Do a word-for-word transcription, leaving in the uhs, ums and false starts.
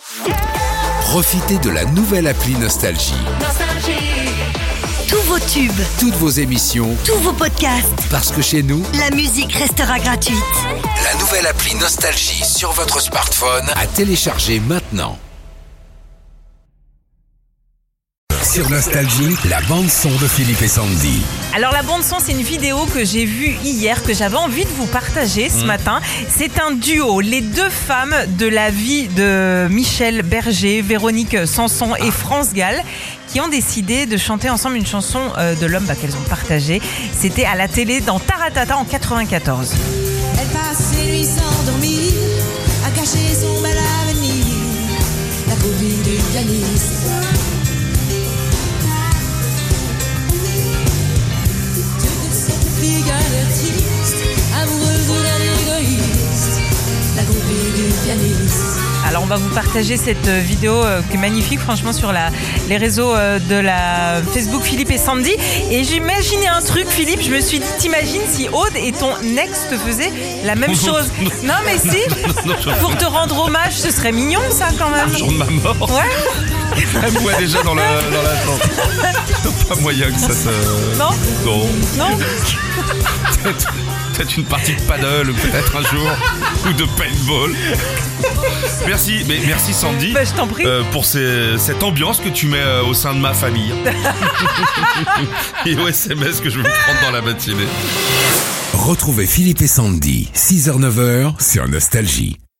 Profitez de la nouvelle appli Nostalgie. Tous vos tubes, Toutes vos émissions, tous vos podcasts, parce que chez nous, la musique restera gratuite. la nouvelle appli Nostalgie sur votre smartphone à télécharger maintenant. Sur Nostalgie, la bande-son de Philippe et Sandy. Alors la bande son, c'est une vidéo que j'ai vue hier, que j'avais envie de vous partager ce mmh. matin. C'est un duo, les deux femmes de la vie de Michel Berger, Véronique Sanson et France Gall, qui ont décidé de chanter ensemble une chanson de l'homme bah, qu'elles ont partagée. C'était à la télé dans Taratata en quatre-vingt-quatorze. Elle passe ses nuits sans dormir, à cacher son bel avenir, la copine du pianiste. Alors on va vous partager cette vidéo euh, qui est magnifique franchement sur la, les réseaux euh, de la Facebook Philippe et Sandy. Et j'imaginais un truc, Philippe, je me suis dit, t'imagines si Aude et ton ex te faisaient la même chose? Non mais si, pour te rendre hommage, ce serait mignon ça quand même. Le jour de ma mort. Ouais. Elle me voit déjà dans la dans la tente. Pas moyen que ça se... Non. Non. Non. Peut-être, peut-être une partie de paddle, peut-être un jour, ou de paintball. Merci, mais merci Sandy. Bah, je t'en prie. Euh, pour ces, cette ambiance que tu mets euh, au sein de ma famille. Et au S M S que je vais me prendre dans la matinée. Retrouvez Philippe et Sandy, six heures neuf heures sur Nostalgie.